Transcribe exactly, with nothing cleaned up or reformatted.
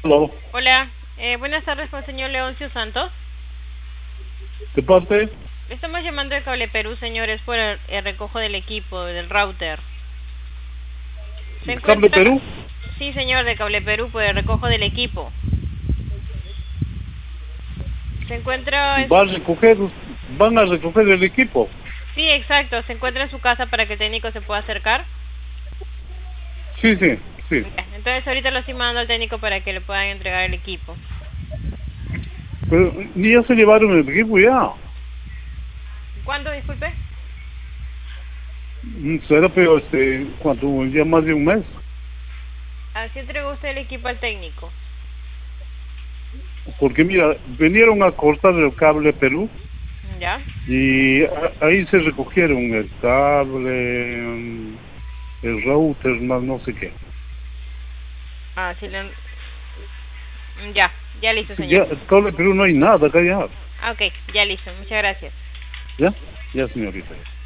Aló, Hola, eh, buenas tardes con el señor Leoncio Santos. ¿de parte? Le estamos llamando de Cable Perú, señores, por el, el recojo del equipo, del router. ¿Se ¿De Cable encuentra? Perú? Sí, señor, de Cable Perú, por el recojo del equipo. ¿Se encuentra en ¿Va su... a recoger, van a recoger el equipo? Sí, exacto, ¿se encuentra en su casa para que el técnico se pueda acercar? Sí, sí, sí. Ya, entonces ahorita lo estoy mandando al técnico para que le puedan entregar el equipo. Pero ni ya se llevaron el equipo ya. ¿Cuándo, disculpe? Mm, Será pero este, cuando ya más de un mes. Así entregó usted el equipo al técnico. Porque mira, vinieron a cortar el cable Perú ¿Ya? y a- ahí se recogieron el cable, mm, el router, más no sé qué. Ah, sí, le... Ya, ya listo, Ya, señor. el cable Perú no hay nada acá ya. Ah, ok, ya listo, muchas gracias. ¿Ya? Ya, señorita.